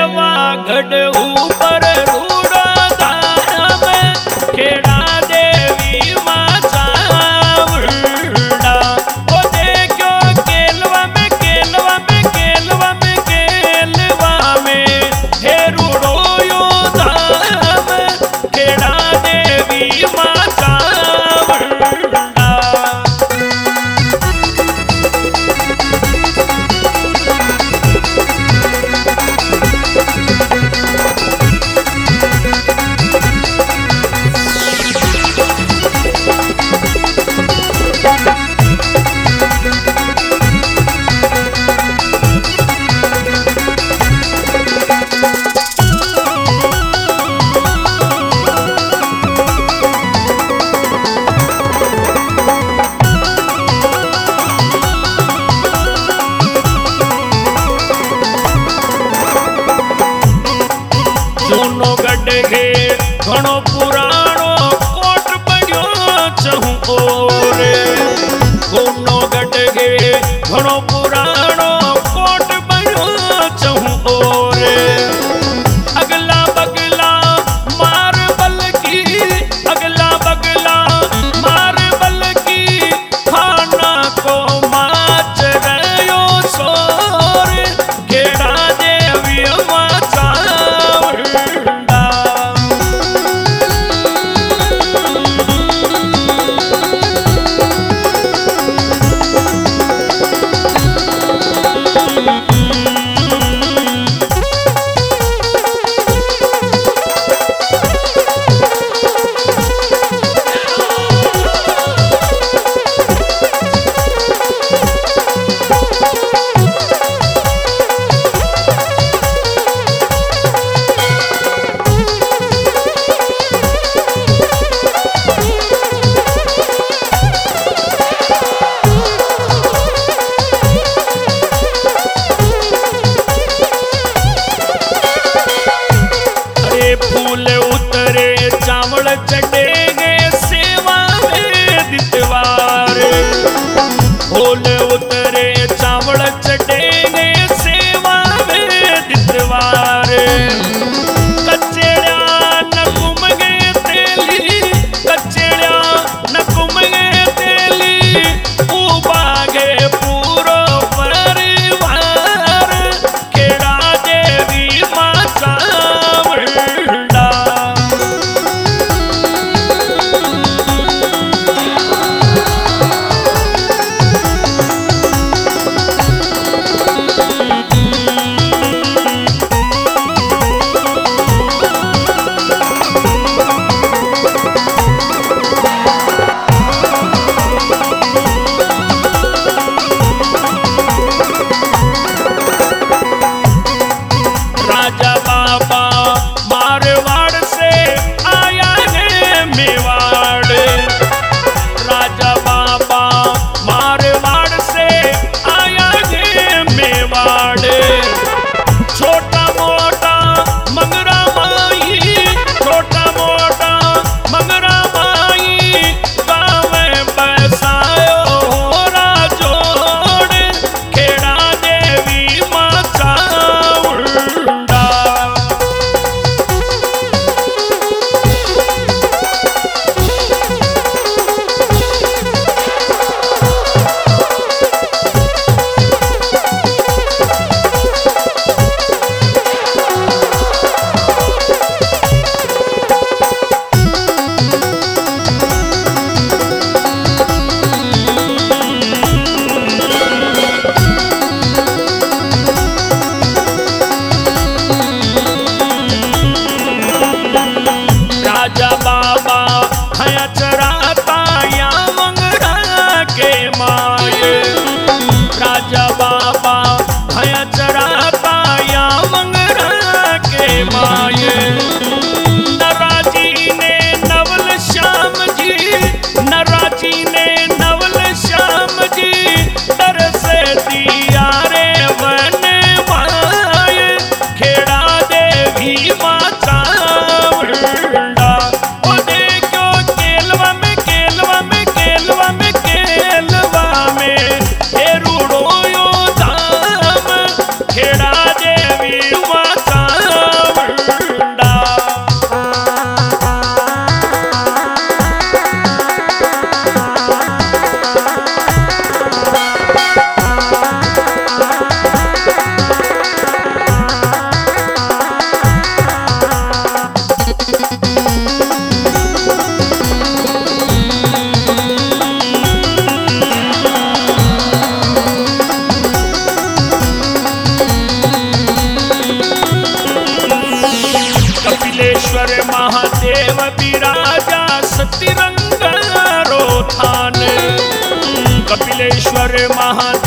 गढ़ ऊपर रूड़ा धाम खेड़ा देवी माँ चावड़ा ओ देखो केलवा में केलवा में केलवा में केलवा में हे रूड़ो यो धाम खेड़ा देवी माँ चावड़ा। जूनो गढ़ गे घणो पुराणो कोट बण्यो चहु ओरे जूनो गढ़ गे घणो पुराणो कोट बण्यो चहु ओरे अगला बगला मार बल की अगला बगला मार बल की खाना को माच रयो सोर खेड़ा देवी माँ चावड़ा। फूल उतरे चावल चढ़ेगे सेवा में दितवार फूल उतरे चावल चढ़ेगे सेवा में दितवार कचेड़ा न घूम गए तेली कचेड़ा न घूम गए तेली उबागे पूरो परिवार खेड़ा देवी माँ चावड़ा। देव विराजा सतिरंग रोथान कपिलेश्वर महादेव